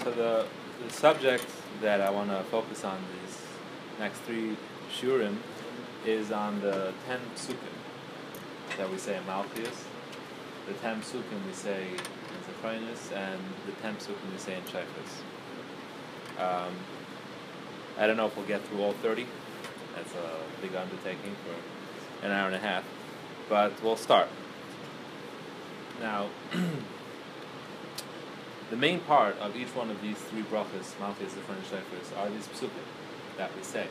So the subject that I want to focus on these next three shurim is on the 10 psukim that we say in Malchus, the 10 psukim we say in Zephyrinus, and the 10 psukim we say in Shayfus. I don't know if we'll get through all 30. That's a big undertaking for an hour and a half, but we'll start. Now, the main part of each one of these three brachas, Malchus, Zephyrinus, Shayfus, are these psukim that we say.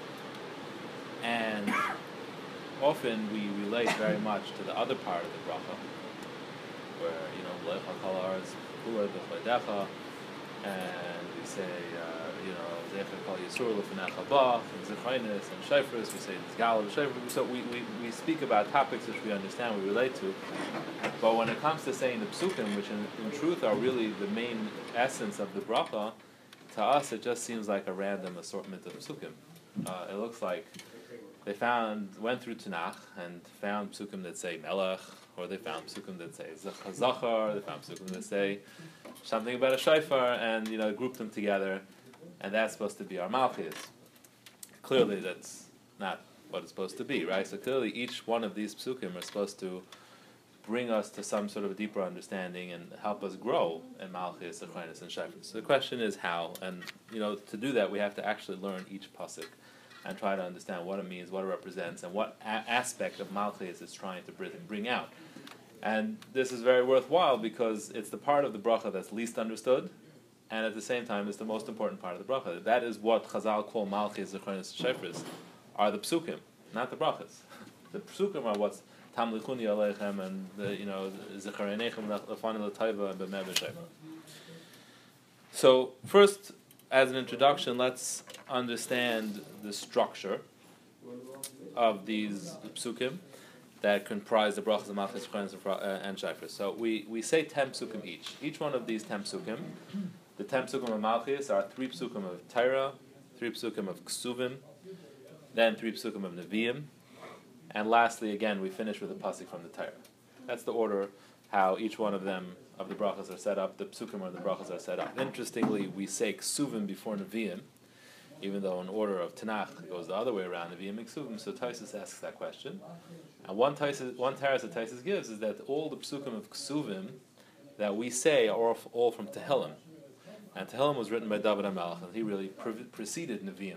And often we relate very much to the other part of the bracha, where, Lecha Kalar's Kula B'Chaydecha, and we say, Zecher Kal Yisur L'Fenecha Ba, and Zephyrinus and Shayfus, we say Tzgal Shayfus. So we speak about topics which we understand, we relate to. But when it comes to saying the psukim, which in truth are really the main essence of the bracha, to us it just seems like a random assortment of psukim. It looks like they went through Tanakh and found psukim that say Melech, or they found psukim that say Zachar, they found psukim that say something about a shofar, and grouped them together, and that's supposed to be our Malchus. Clearly, that's not what it's supposed to be, right? So clearly, each one of these psukim are supposed to bring us to some sort of deeper understanding and help us grow in Malchus, Zephyrinus, and Shayfus. So the question is how, and to do that, we have to actually learn each pasuk and try to understand what it means, what it represents, and what aspect of Malchus it's trying to bring out. And this is very worthwhile because it's the part of the bracha that's least understood, and at the same time it's the most important part of the bracha. That is what Chazal call Malchus, Zephyrinus, Shayfus, are the psukim, not the brachas. The psukim are what's Tam Lichuni Aleichem and Zecharenechem Lefani L'Taiva and B'meh B'Shayfa. So first, as an introduction, let's understand the structure of these psukim that comprise the brachas of Malchus, Zephyrinus, and Shayfus. So we say 10 psukim each. Each one of these 10 psukim, the 10 psukim of Malchus are 3 psukim of Torah, 3 psukim of Ksuvim, then 3 psukim of Nevi'im, and lastly, again, we finish with a pasuk from the Torah. That's the order how each one of them, of the brachas, are set up. The psukim or the brachas are set up. Interestingly, we say Ksuvim before Nevi'im, even though in order of Tanakh it goes the other way around, Nevi'im and Ksuvim. So Taisus asks that question. And one teres that Taisus gives is that all the psukim of Ksuvim that we say are all from Tehillim. And Tehillim was written by David HaMelech, and he really preceded Nevi'im.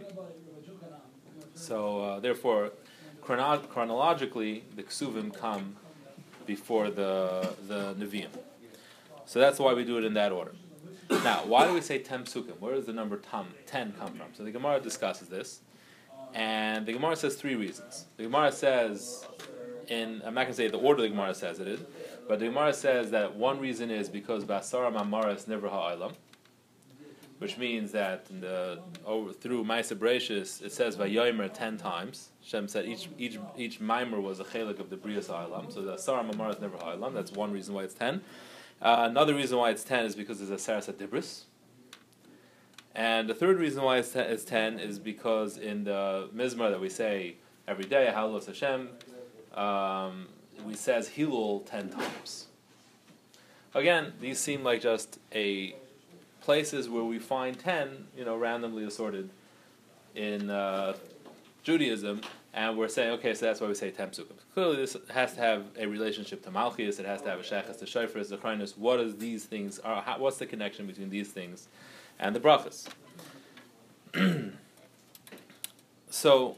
So therefore, chronologically, the Ksuvim come before the Nevi'im. So that's why we do it in that order. Now, why do we say 10 psukim? Where does the number 10 come from? So the Gemara discusses this, and the Gemara says 3 reasons. The Gemara says, I'm not going to say the order the Gemara says it is, but the Gemara says that one reason is because Basara Mamaras Nivra Ha'olam, which means that through Ma'aseh Bereishis it says Vayomer 10 times. Shem said each mimer was a chelik of the Brias Ha'olam. So the Asara Mamaras Nivra Ha'olam. That's one reason why it's 10. Another reason why it's 10 is because there's a Saras Adibris. And the third reason why it's 10 is because in the Mizmar that we say every day, Hallel Hashem, we says Hilul 10 times. Again, these seem like just places where we find 10, randomly assorted in Judaism, and we're saying, okay, so that's why we say 10 psukim. Clearly, this has to have a relationship to Malchus. It has to have a shaychus to Shayfus, the Zephyrinus. What is these things? What's the connection between these things and the brachas? So,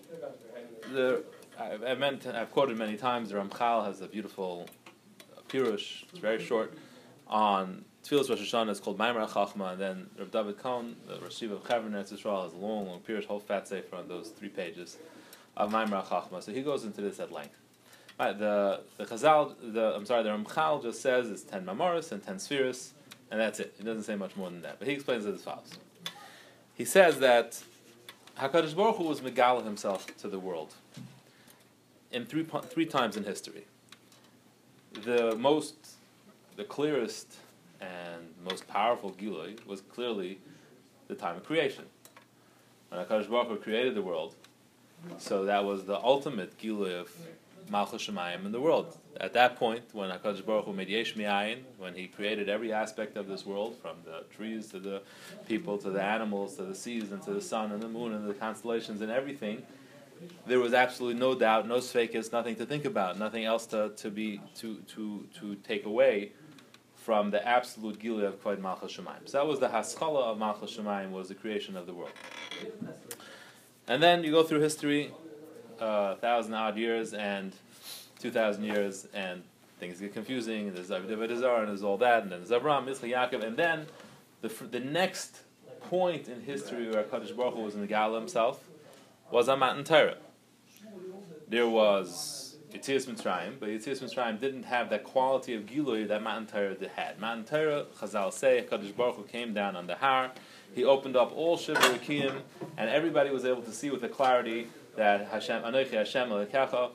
I've quoted many times. The Ramchal has a beautiful pirush. It's very short on Tfilas Rosh Hashanah. It's called Maimer HaChachma, and then Rav David Cohn, the Rosh Yeshiva of Chevron Eretz Yisrael, has a long pirush, whole fat sefer on those 3 pages of Maimer HaChachma. So he goes into this at length. Right, the Ramchal just says it's 10 Mamoros and 10 Spheres, and that's it. He doesn't say much more than that. But he explains it as follows. He says that HaKadosh Baruch Hu was Megala himself to the world in three times in history. The clearest and most powerful Gilui was clearly the time of creation. When HaKadosh Baruch Hu created the world, so that was the ultimate Gilui of Malchus Shemayim in the world. At that point, when HaKadosh Baruch Hu made Yesh Mi'ayin, when He created every aspect of this world, from the trees to the people to the animals to the seas and to the sun and the moon and the constellations and everything, there was absolutely no doubt, no sfeikis, nothing to think about, nothing else to take away from the absolute Gilui of Kvod Malchus Shemayim. So that was the Haskalah of Malchus Shemayim, was the creation of the world. And then you go through history, 1,000 odd years and 2,000 years, and things get confusing, and there's David Azar, and there's all that, and then there's Avraham, Yitzchak, Yaakov, and then the next point in history where HaKadosh Baruch Hu was in the Gala himself was on Matan Torah. There was Yetzias Mitzrayim, but Yetzias Mitzrayim didn't have that quality of Gilui that Matan Torah had. Matan Torah, Chazal say, HaKadosh Baruch Hu came down on the Har, He opened up all Shiva Rekiyim, and everybody was able to see with a clarity that Hashem, Anochi Hashem Elokecha,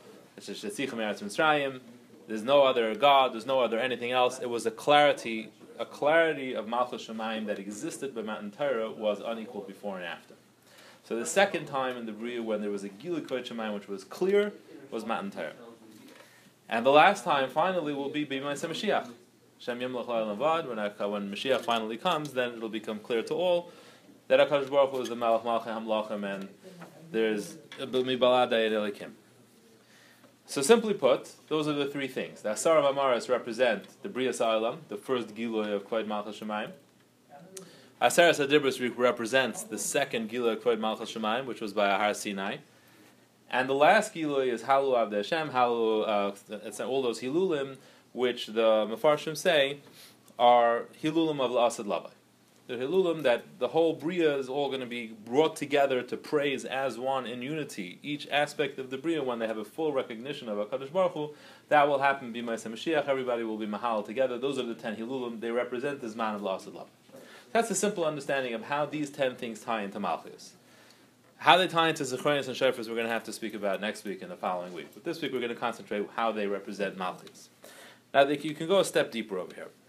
there's no other God, there's no other anything else. It was a clarity of Malchus Shemayim that existed by Matan Torah was unequaled before and after. So the second time in the Bria when there was a Gilui Kvod Shemayim which was clear was Matan Torah. And the last time finally will be B'Maaseh Mashiach. Shem Yimlach La'olam Vad, when Mashiach finally comes, then it'll become clear to all that HaKadosh Baruch Hu is the Melech Malchei HaMlachim, and there's Mibalad Elikim. So simply put, those are the three things. The Asar of Amaris represent the Brias Ha'olam, the first Gilui of Kvod Malchus Shemayim. Aseres HaDibros represents the second Gilui of Kvod Malchus Shemayim, which was by Har Sinai. And the last Gilui is Halu Avdei Hashem, it's all those Hilulim, which the Mefarshim say are Hilulim of L'Asad Lavai. The Hilulim that the whole Bria is all going to be brought together to praise as one in unity. Each aspect of the Bria, when they have a full recognition of HaKadosh Baruch Hu, that will happen B'Maaseh Mashiach. Everybody will be Mahal together. Those are the 10 Hilulim. They represent the Zman of L'Asad Lavai. That's a simple understanding of how these 10 things tie into Malchus. How they tie into Zechronis and Shofars we're going to have to speak about next week and the following week. But this week we're going to concentrate how they represent Malchus. Now you can go a step deeper over here.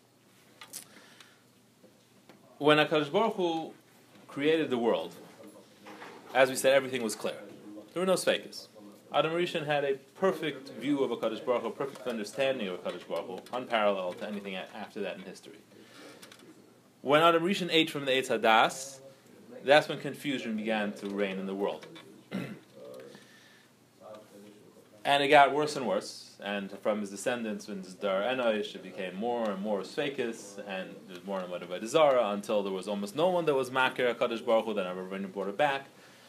When HaKadosh Baruch Hu created the world, as we said, everything was clear. There were no sfeikis. Adam Rishon had a perfect view of HaKadosh Baruch Hu, a perfect understanding of HaKadosh Baruch Hu, unparalleled to anything after that in history. When Adam Rishon ate from the Eitz Hadas, that's when confusion began to reign in the world. And it got worse and worse. And from his descendants, when Zdar Enosh, it became more and more Sfeikis, and there's more and more Avodah Zarah, until there was almost no one that was Makir HaKadosh Baruch Hu, then Rabbeinu brought it back.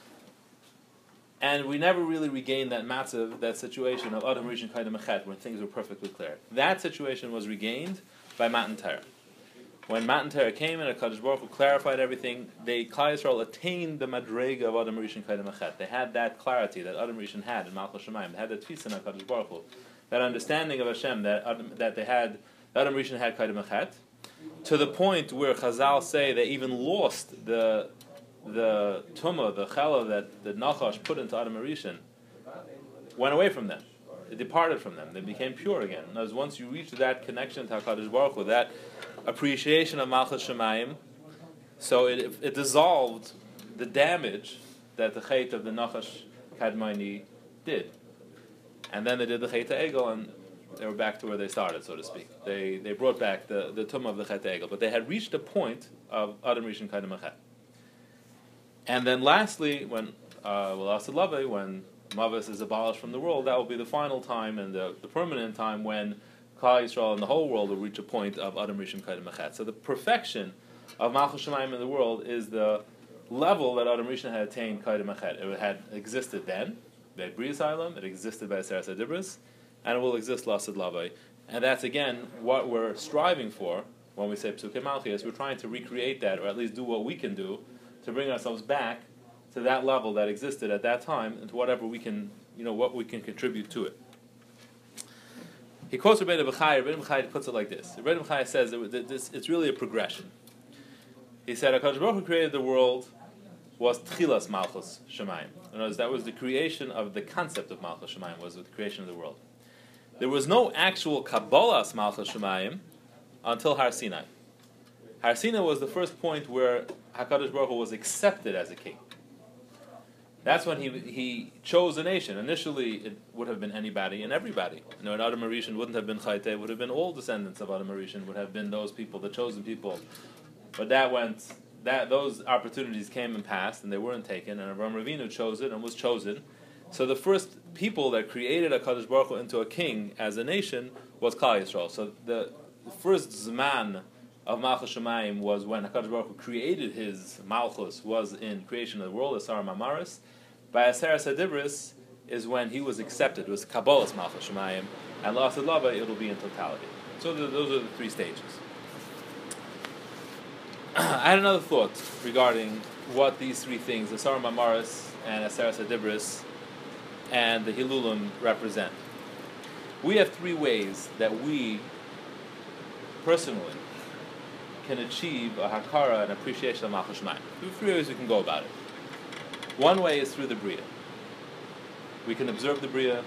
And we never really regained that matzav, that situation of Adam Rishon Kaidem Echet, when things were perfectly clear. That situation was regained by Matan Torah. When Matan Torah came and HaKadosh Baruch Hu clarified everything, Klal Yisrael attained the madrega of Adam Rishon Kaidem Echet. They had that clarity that Adam Rishon had in Malchus Shemayim. They had that tefisa in HaKadosh Baruch Hu, that understanding of Hashem that they had, Adam Rishon had Kaidem Echet, to the point where Chazal say they even lost the tumah, the chala that the Nachash put into Adam Rishon, went away from them. It departed from them. They became pure again. As once you reach that connection to HaKadosh Baruch Hu, that appreciation of Malchus Shemayim, so it dissolved the damage that the Chet of the Nachash Kadmoni did. And then they did the Chet Egel, and they were back to where they started, so to speak. They brought back the tumah of the Chet Egel, but they had reached a point of Adam Rishon Kaidem Echet. And then lastly, when when Mavis is abolished from the world, that will be the final time and the permanent time when Klal Yisrael and the whole world will reach a point of Adam Rishon Kaidem Echet. So the perfection of Malchus Shemayim in the world is the level that Adam Rishon had attained Kaidem Echet. It had existed then, by Brias Ha'olam, it existed by Aseres HaDibros, and it will exist L'Asad Lavai. And that's again what we're striving for when we say Psukei Malchus. We're trying to recreate that, or at least do what we can do to bring ourselves back to that level that existed at that time, and to whatever we can, what we can contribute to it. He quotes Rabbeinu Bechai. Rabbeinu Bechai puts it like this. Rabbeinu Bechai says that it's really a progression. He said, HaKadosh Baruch Hu created the world was Tchilas Malchus Shemayim. In other words, that was the creation of the concept of Malchus Shemayim, was the creation of the world. There was no actual Kabbalas Malchus Shemayim until Har Sinai. Har Sinai was the first point where HaKadosh Baruch Hu was accepted as a king. That's when he chose a nation. Initially, it would have been anybody and everybody. You know, an Adam Arishan wouldn't have been Chayte, it would have been all descendants of Adam Arishan, would have been those people, the chosen people. But those opportunities came and passed, and they weren't taken, and Avraham Avinu chose it and was chosen. So the first people that created HaKadosh Baruch Hu into a king as a nation was Klal Yisrael. So the first Zman of Malchus Shemayim was when HaKadosh Baruch Hu created his Malchus, was in creation of the world, Asar Mamaris. By Aseret Adibris is when he was accepted. It was Kabbalah's Malchus Shemayim, and L'Asad Lava it'll be in totality. So those are the three stages. I had another thought regarding what these three things, Asar Mamaris and Aseret Adibris and the Hilulim, represent. We have three ways that we personally can achieve a hakara, an appreciation of Malchus Shemayim. There are three ways we can go about it. One way is through the Bria. We can observe the Bria.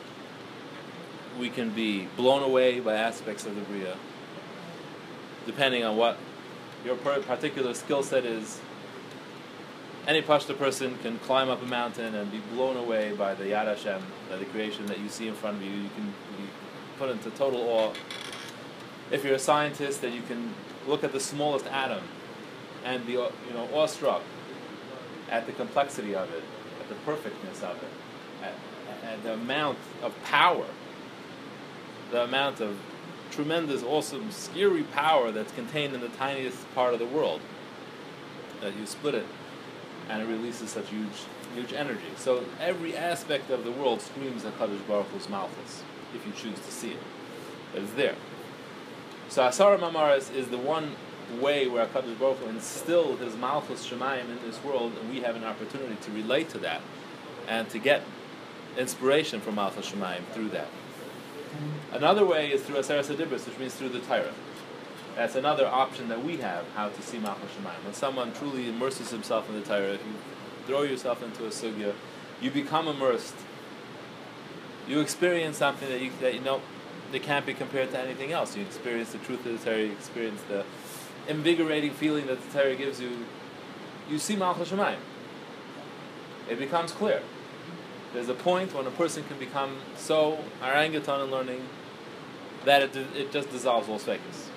We can be blown away by aspects of the Bria, depending on what your particular skill set is. Any Pashto person can climb up a mountain and be blown away by the Yad Hashem, by the creation that you see in front of you. You can be put into total awe. If you're a scientist, then you can look at the smallest atom and be awestruck at the complexity of it, at the perfectness of it, at the amount of power, the amount of tremendous, awesome, scary power that's contained in the tiniest part of the world. That you split it, and it releases such huge energy. So every aspect of the world screams HaKadosh Baruch Hu's Malchus, if you choose to see it. But it's there. So Asar Mamaris is the one way where HaKadosh Baruch Hu instilled his Malchus Shemayim in this world, and we have an opportunity to relate to that and to get inspiration from Malchus Shemayim through that. Another way is through Aseret Adibris, which means through the Torah. That's another option that we have, how to see Malchus Shemayim. When someone truly immerses himself in the Torah, if you throw yourself into a sugya, you become immersed. You experience something that you know that can't be compared to anything else. You experience the truth of the Torah, you experience the invigorating feeling that the Torah gives you. You see Malchus Shemayim. It becomes clear. There's a point when a person can become so orangutan in learning that it just dissolves all svekis.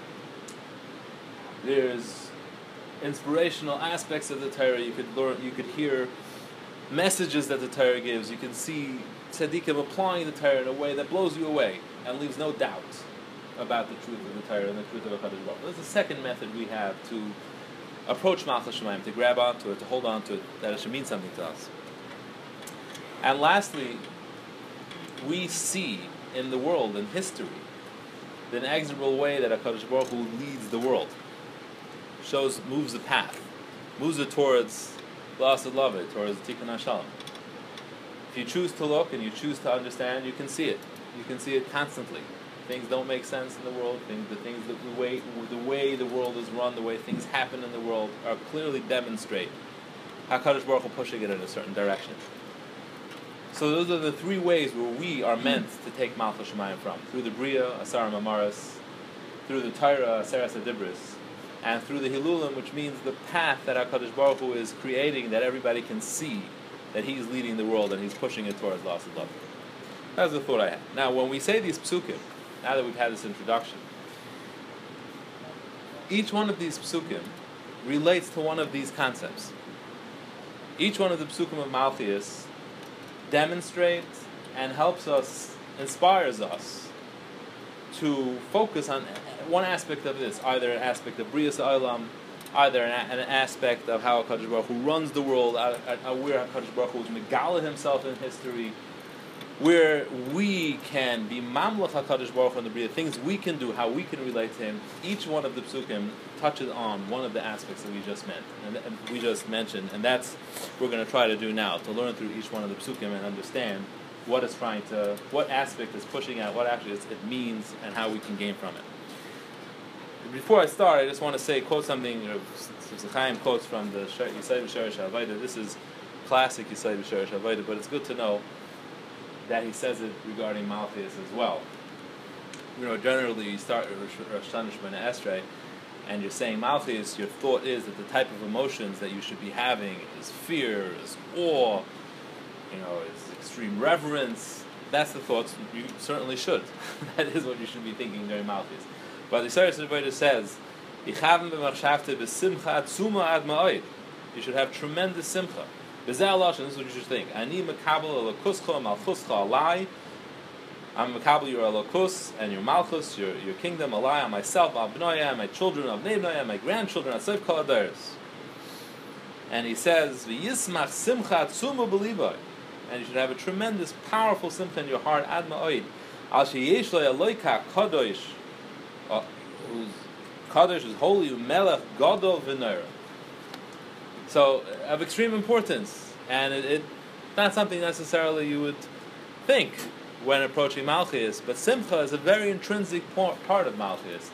There's inspirational aspects of the Torah. You could learn, you could hear messages that the Torah gives. You can see tzaddikim applying the Torah in a way that blows you away and leaves no doubt about the truth of the Torah and the truth of HaKadosh Baruch Hu. That's the second method we have to approach Malchus Shemayim, to grab onto it, to hold on to it, that it should mean something to us. And lastly, we see in the world, in history, the inexorable way that HaKadosh Baruch Hu leads the world, moves the path, moves it towards L'Asad Lava, towards Tikkun HaShalom. If you choose to look and you choose to understand, you can see it. You can see it constantly. Things don't make sense in the world. The way the world is run, the way things happen in the world, are clearly demonstrate HaKadosh Baruch Hu pushing it in a certain direction. So those are the three ways where we are meant to take Malchus Shemayim from: through the Bria, Asar Mamaris, through the Torah, Aseret Adibris, and through the Hilulim, which means the path that HaKadosh Baruch Hu is creating, that everybody can see that He's leading the world and He's pushing it towards L'Asad Lava. That's the thought I had. Now, when we say these psukim, now that we've had this introduction, each one of these psukim relates to one of these concepts. Each one of the psukim of Malchus demonstrates and helps us, inspires us to focus on one aspect of this, either an aspect of Brias Olam, either an aspect of how HaKadosh Baruch Hu runs the world, where HaKadosh Baruch Hu is megala himself in history, where we can be mamlech HaKadosh Baruch Hu in the Bria, things we can do, how we can relate to Him. Each one of the psukim touches on one of the aspects that we just mentioned, and that's what we're going to try to do now, to learn through each one of the psukim and understand what aspect is pushing out, what actually it means, and how we can gain from it. Before I start, I just want to quote something. Chaim quotes from the Yisai B'Sherish HaAvayda. This is classic Yisai B'Sherish HaAvayda, but it's good to know that he says it regarding Malchus as well. Generally you start Rosh Hashanah Shemona Esrei, and you're saying Malchus, your thought is that the type of emotions that you should be having is fear, is awe, is extreme reverence. That's the thoughts you certainly should. That is what you should be thinking during Malchus. But the Yisrael Rebbeinu says, you should have tremendous simcha. This is what you should think. Ani mekabel alakuscha malchuscha alai. I'm mekabel your alakus and your malchus, your kingdom alai on myself, al b'noya, my children, al bnei b'noya, my grandchildren, asayv kol adaris. And he says, v'yismach simcha tzuma b'libay. And you should have a tremendous, powerful simcha in your heart, ad ma'oid. Al sheyesh lo eloika kadosh, whose kadosh is holy, melech gadol v'neira. So, of extreme importance, and it's not something necessarily you would think when approaching Malchus, but Simcha is a very intrinsic part of Malchus.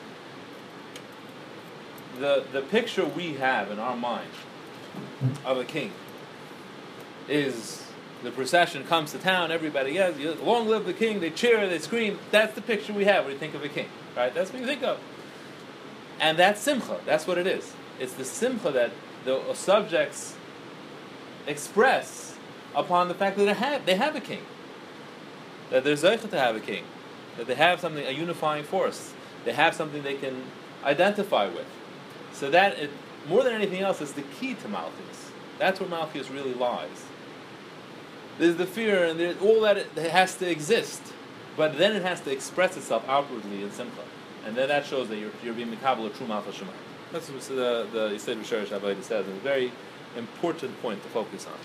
The picture we have in our mind of a king is the procession comes to town, everybody yells, long live the king, they cheer, they scream. That's the picture we have when you think of a king, right? That's what you think of. And that's Simcha, that's what it is. It's the Simcha that the subjects express upon the fact that they have a king, that they're zeicha to have a king, that they have something, a unifying force, they have something they can identify with. So that, more than anything else, is the key to Malchus. That's where Malchus really lies. There's the fear and there's all that it has to exist, but then it has to express itself outwardly in Simcha, and then that shows that you're being mekabel a true Malchus Shemayim. That's what the Yisrael B'Sherish Avodah says, and a very important point to focus on.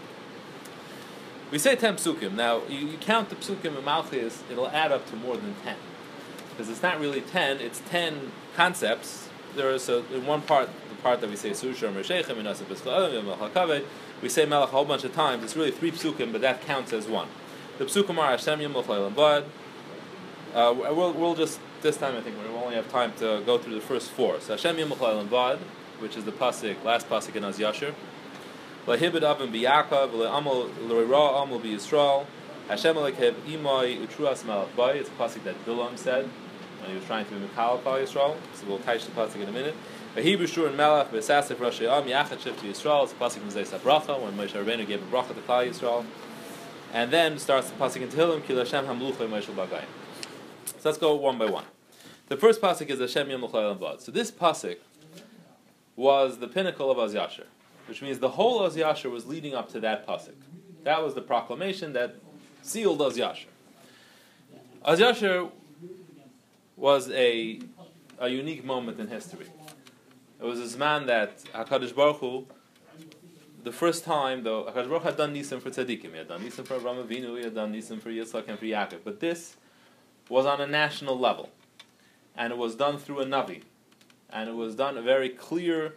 We say 10 psukim. Now, you count the psukim in Malchus, it'll add up to more than 10. Because it's not really 10, it's 10 concepts. There is, in one part, the part that we say, Sushar Mershechem, Inasa B'Scha'alim, Melech HaKaveh, we say Melech a whole bunch of times. It's really 3 psukim, but that counts as one. The psukim are Hashem Yimloch Leilam Vad. We'll just, this time I think we'll only have time to go through the first 4. So Hashem Yimloch Leilam Vad, which is the pasuk, last pasuk in Az Yashar. Lahibid Avim B'Yakov, Le'amol L'Reira Amol B'Yisrael. Hashem Elokev Imai Utruas Melech Bai. It's a pasuk that Bilam said when he was trying to be Mekal Klal Yisrael. So we'll touch the pasuk in a minute. Hebrew Shur and Melech B'Sasif Rosh Yam Yachad Shiv to Yisrael. It's a pasuk in Zayis HaBracha when Moshe Rabbeinu gave a bracha to Klal Yisrael. And then starts the pasuk in Tehillim Ki L'Hashem Hamluchei Moshe Bagayim. So let's go one by one. The first pasuk is Hashem Yimloch Leilam Vad. So this pasuk was the pinnacle of Az Yashar, which means the whole Az Yashar was leading up to that pasuk. That was the proclamation that sealed Az Yashar. Az Yashar was a unique moment in history. It was this man that HaKadosh Baruch Hu, the first time, though, HaKadosh Baruch Hu had done Nisim for Tzaddikim. He had done Nisim for Avraham Avinu, he had done Nisim for Yitzchak and for Yaakov. But this was on a national level. And it was done through a Navi. And it was done a very clear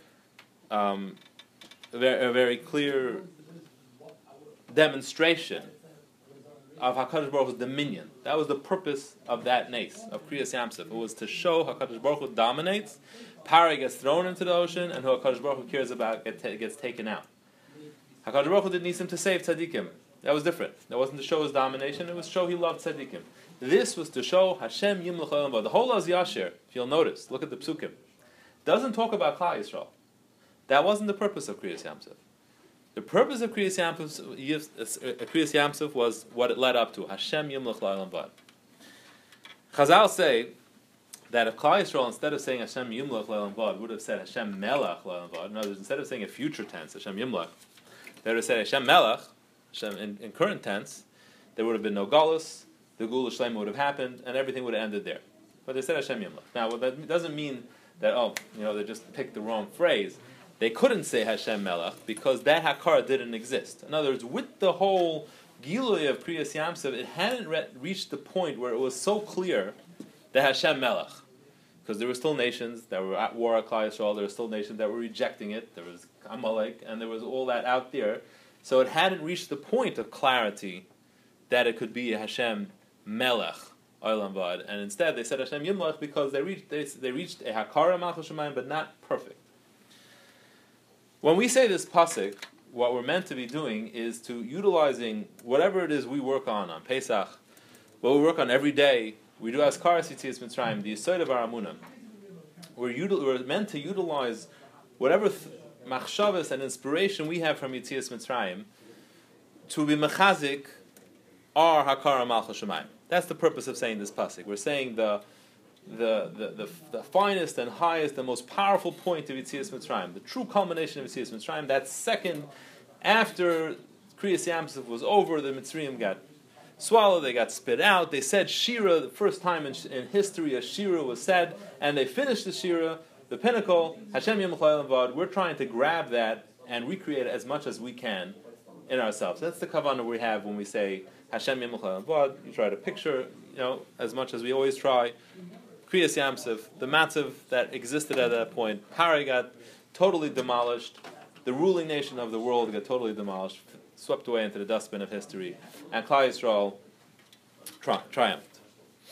demonstration of HaKadosh Baruch Hu's dominion. That was the purpose of that nace, of Kriyas Yamsuf. It was to show HaKadosh Baruch Hu dominates, Pari gets thrown into the ocean, and who HaKadosh Baruch Hu cares about gets taken out. HaKadosh Baruch Hu did Nisim to save Tzaddikim. That was different. That wasn't to show his domination, it was to show he loved Tzaddikim. This was to show Hashem Yimloch Leilam Vad. The whole Az Yashar, if you'll notice, look at the psukim, doesn't talk about Klal Yisrael. That wasn't the purpose of Kriyas Yamsuf. The purpose of Kriyas Yamsuf was what it led up to. Hashem Yimloch Leilam Vad. Chazal say that if Klal Yisrael, instead of saying Hashem Yimloch Leilam Vad, would have said Hashem Melech Leilam Vad. In other words, instead of saying a future tense, Hashem Yimloch, they would have said Hashem Melech, Hashem in current tense, there would have been no Galus, the Gula Shlema would have happened, and everything would have ended there. But they said Hashem Yimloch. Now, that doesn't mean that, they just picked the wrong phrase. They couldn't say Hashem Melech because that Hakara didn't exist. In other words, with the whole Gilui of Kriyas Yamsuf, it hadn't reached the point where it was so clear that Hashem Melech. Because there were still nations that were at war at Klal Yisrael, there were still nations that were rejecting it, there was Amalek, and there was all that out there. So it hadn't reached the point of clarity that it could be Hashem Melech, Olam Vad. And instead they said Hashem Yimloch because they reached a Hakara Malchus Shemayim, but not perfect. When we say this pasuk, what we're meant to be doing is to utilizing whatever it is we work on Pesach, what we work on every day. We do Askaras Yitzias Mitzrayim, the Yesod of our Amunah. we're meant to utilize whatever machshavas and inspiration we have from Yetzias Mitzrayim to be mechazik our Hakara Malchus Shemayim. That's the purpose of saying this pasuk. We're saying the finest and highest and most powerful point of Yetzias Mitzrayim, the true culmination of Yetzias Mitzrayim, that second after Kriyas Yamsuf was over, the Mitzrayim got swallowed, they got spit out. They said Shira, the first time in history a Shira was said, and they finished the Shira, the pinnacle, Hashem Yemachal Vad. We're trying to grab that and recreate it as much as we can in ourselves. That's the kavanah we have when we say Hashem Yemachal Vad. You try to picture, as much as we always try, Kriyas Yamsuf, the matzav that existed at that point. Parai got totally demolished. The ruling nation of the world got totally demolished, swept away into the dustbin of history, and Klal Yisrael triumphed.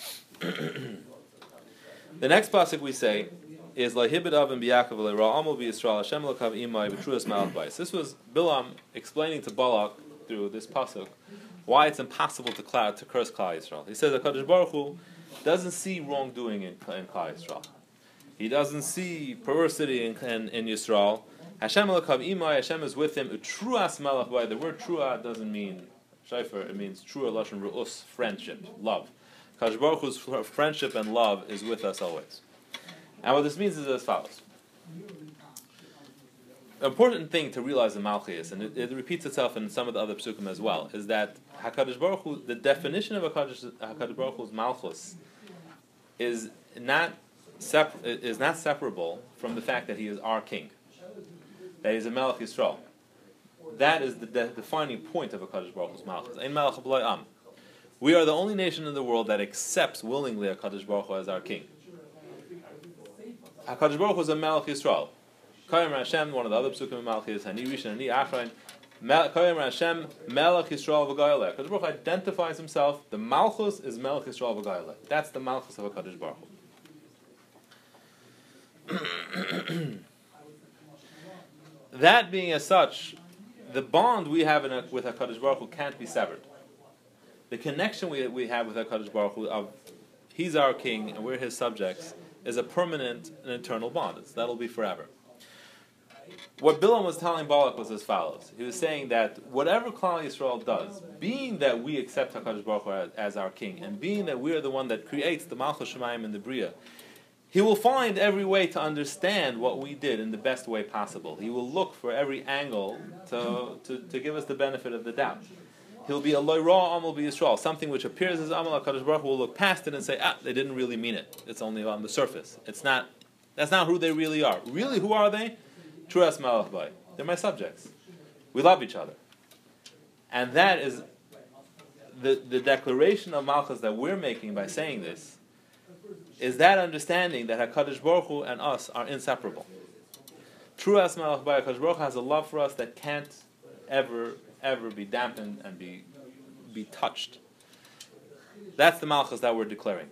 The next pasuk we say is Lahibid Avim B'Yakov Le'Ra Amol B'Yisrael Hashem Lokav Imai B'Truas Malach Bais. This was Bilam explaining to Balak through this pasuk why it's impossible to curse Klal Yisrael. He says that HaKadosh Baruch Hu doesn't see wrongdoing in Klal Yisrael. He doesn't see perversity in Yisrael. Hashem Elokav Imai, Hashem is with him. Truas Malach B'Yai. The word Trua doesn't mean shayfer, it means Trua Lashon Ru'us, friendship, love. Kadosh Baruch Hu's friendship and love is with us always. And what this means is as follows. An important thing to realize in Malchus, and it repeats itself in some of the other psukim as well, is that HaKadosh Baruch Hu, the definition of HaKadosh Baruch Hu's Malchus is not separable from the fact that he is our king, that he is a Melech Yisrael. That is the defining point of HaKadosh Baruch Hu's Malchus. Ein Melech B'loi Am. We are the only nation in the world that accepts willingly HaKadosh Baruch Hu as our king. HaKadosh Baruch Hu is a Melech Yisrael. Kayim Hashem, one of the other psukim of Malchus, Hani Rishon, Hani Achrain, Kayim Hashem, Melech Yisrael V'Gayaleh. HaKadosh Baruch Hu identifies himself, the Malchus is Melech Yisrael V'Gayaleh. That's the Malchus of HaKadosh Baruch Hu. That being as such, the bond we have with HaKadosh Baruch Hu can't be severed. The connection we have with HaKadosh Baruch Hu of He's our king and we're His subjects is a permanent and eternal bond. That'll be forever. What Bilam was telling Balak was as follows. He was saying that whatever Klal Yisrael does, being that we accept HaKadosh Baruch Hu as our king, and being that we are the one that creates the Malchus Shemayim and the Bria, he will find every way to understand what we did in the best way possible. He will look for every angle to give us the benefit of the doubt. He'll be a loy ra amal b'Yisrael, something which appears as amal. HaKadosh Baruch Hu will look past it and say, they didn't really mean it. It's only on the surface. That's not who they really are. Really, who are they? Truas Malach B'Yai. They're my subjects. We love each other. And that is the declaration of Malchus that we're making by saying this, is that understanding that HaKadosh Baruch Hu and us are inseparable. Truas Malach B'Yai, HaKadosh Baruch Hu has a love for us that can't ever be dampened and be touched. That's the Malchus that we're declaring.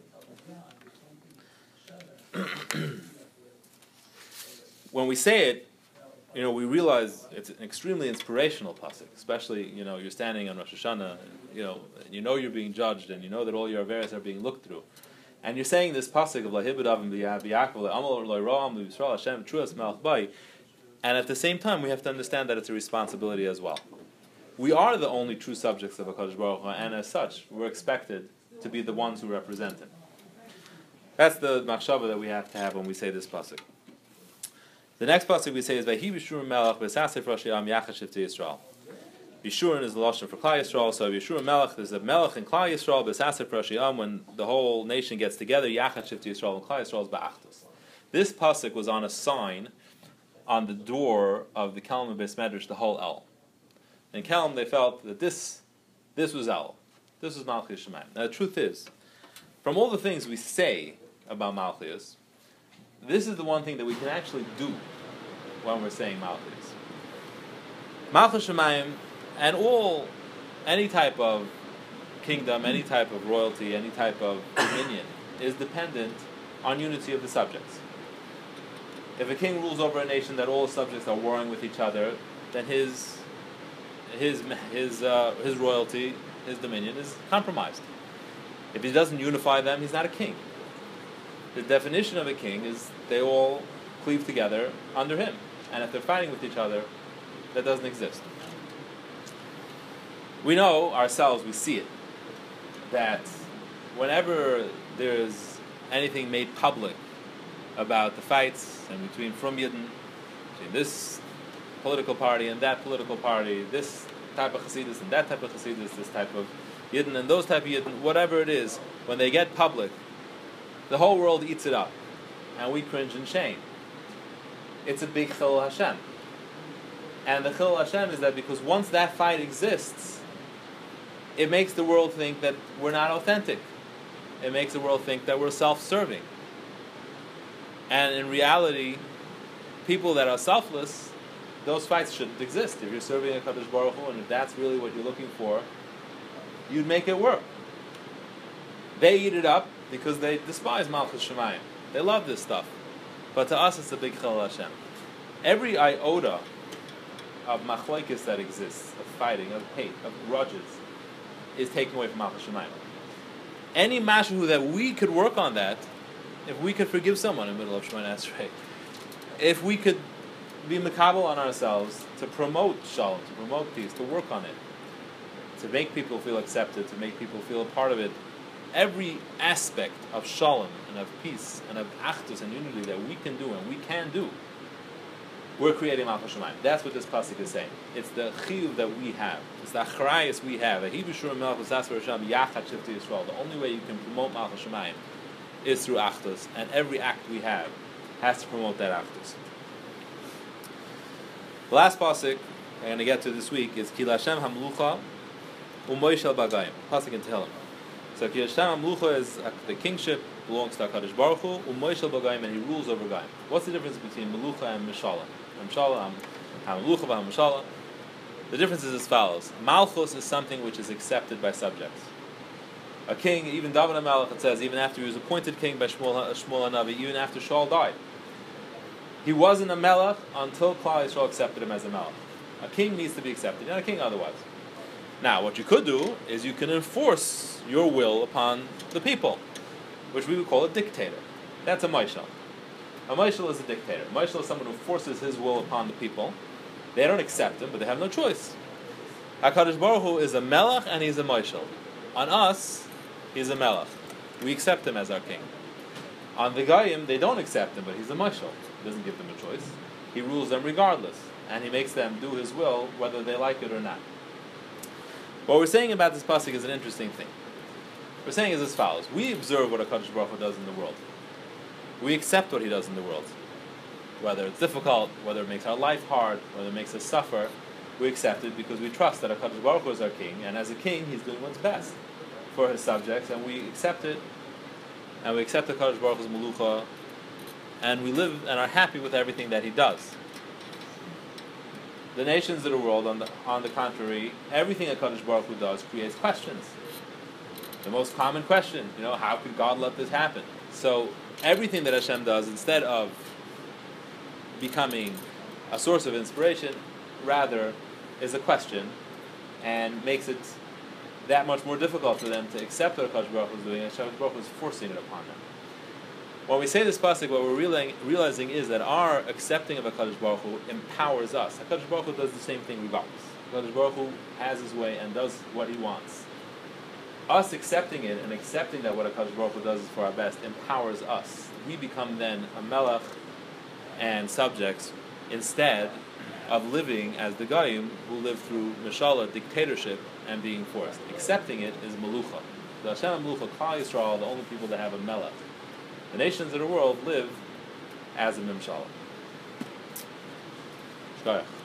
When we say it, we realize it's an extremely inspirational pasuk. Especially, you're standing on Rosh Hashanah, you're being judged, and you know that all your affairs are being looked through. And you're saying this pasuk of Lahibid Avim B'Yakov Le'Amal Lo'Ram L'Yisrael Hashem Truas Malach B'Yai, and at the same time we have to understand that it's a responsibility as well. We are the only true subjects of HaKadosh Baruch Hu, and as such, we're expected to be the ones who represent Him. That's the machshava that we have to have when we say this pasuk. The next pasuk we say is Vayhi B'Shurim Melech B'Sasif Rashi Am Yachashiv to Yisrael. B'Shurim is the lashon for Klal Yisrael. So B'Shurim Melech, there's a Melech in Klal Yisrael B'Sasif Rashi Am, when the whole nation gets together. Yachashiv to Yisrael, and Klal Yisrael is Ba'achtus. This pasuk was on a sign on the door of the Kelm of Beis Medrash, the whole El. In Kelm, they felt that this was El. This was Malchus Shemayim. Now the truth is, from all the things we say about Malchus, this is the one thing that we can actually do when we're saying Malchus. Malchus Shemayim, and any type of kingdom, any type of royalty, any type of dominion, is dependent on unity of the subjects. If a king rules over a nation that all subjects are warring with each other, then his royalty, his dominion is compromised. If he doesn't unify them, he's not a king. the definition of a king is they all cleave together under him. And if they're fighting with each other, that doesn't exist. We know ourselves, we see it, that whenever there's anything made public about the fights and between Frum Yidden, between this political party and that political party, this type of Hasidus and that type of Hasidus, this type of Yidden and those type of Yidden, whatever it is, when they get public, the whole world eats it up, and we cringe in shame. It's a big Chilul Hashem. And the Chilul Hashem is that because once that fight exists, it makes the world think that we're not authentic. It makes the world think that we're self-serving. And in reality, people that are selfless, those fights shouldn't exist. If you're serving a Kadosh Baruch Hu, and if that's really what you're looking for, you'd make it work. They eat it up because they despise Malchus Shemayim. They love this stuff. But to us, it's a big Chilul Hashem. Every iota of machlokes that exists, of fighting, of hate, of grudges, is taken away from Malchus Shemayim. Any mashu that we could work on that, if we could forgive someone in the middle of Shemoneh Esrei, if we could be makabel on ourselves to promote shalom, to promote peace, to work on it, to make people feel accepted, to make people feel a part of it, every aspect of shalom and of peace and of achdus and unity that we can do and we can do, we're creating Malchus Shemayim. That's what this pasuk is saying. It's the chiyuv that we have. It's the achrayus we have. The only way you can promote Malchus Shemayim is through achdus, and every act we have has to promote that achdus. The last pasuk I'm going to get to this week is Ki Lashem Hamlucha U'Moishel Bagayim. Pasuk in Tehillim. So Ki Lashem Hamlucha is the kingship belongs to HaKadosh Baruch Hu, U'Moishel Bagayim, and he rules over Gayim. What's the difference between Melucha and Mishala? Melucha and Mishala. The difference is as follows. Malchus is something which is accepted by subjects. A king, even David HaMelech, it says, even after he was appointed king by Shmuel HaNavi, even after Shaul died, he wasn't a melech until Klal Yisrael accepted him as a melech. A king needs to be accepted, not a king otherwise. Now, what you could do is you can enforce your will upon the people, which we would call a dictator. That's a Moishel. A Moishel is a dictator. A Moishel is someone who forces his will upon the people. They don't accept him, but they have no choice. HaKadosh Baruch Hu is a melech and he's a Moishel. On us, he's a melech. We accept him as our king. On the Goyim, they don't accept him, but he's a Moishel. He doesn't give them a choice. He rules them regardless, and he makes them do his will whether they like it or not. What we're saying about this pasuk is an interesting thing. What we're saying is as follows. We observe what HaKadosh Baruch Hu does in the world. We accept what he does in the world. Whether it's difficult, whether it makes our life hard, whether it makes us suffer, we accept it because we trust that HaKadosh Baruch Hu is our king, and as a king, he's doing what's best for his subjects, and we accept it, and we accept HaKadosh Baruch Hu's melucha, and we live and are happy with everything that he does. The nations of the world, on the contrary, everything HaKadosh Baruch Hu does creates questions. The most common question, how could God let this happen? So everything that Hashem does, instead of becoming a source of inspiration, rather is a question, and makes it that much more difficult for them to accept what HaKadosh Baruch Hu is doing, and HaKadosh Baruch Hu is forcing it upon them. When we say this pasuk, what we're realizing is that our accepting of HaKadosh Baruch Hu empowers us. HaKadosh Baruch Hu does the same thing regardless. HaKadosh Baruch Hu has his way and does what he wants. Us accepting it and accepting that what HaKadosh Baruch Hu does is for our best empowers us. We become then a melech and subjects instead of living as the Goyim who live through Mishala, dictatorship, and being forced. Accepting it is Melucha. The Hashem Melucha, Klal Yisrael are the only people that have a melech. The nations of the world live as a Mimshala. Shkoyach.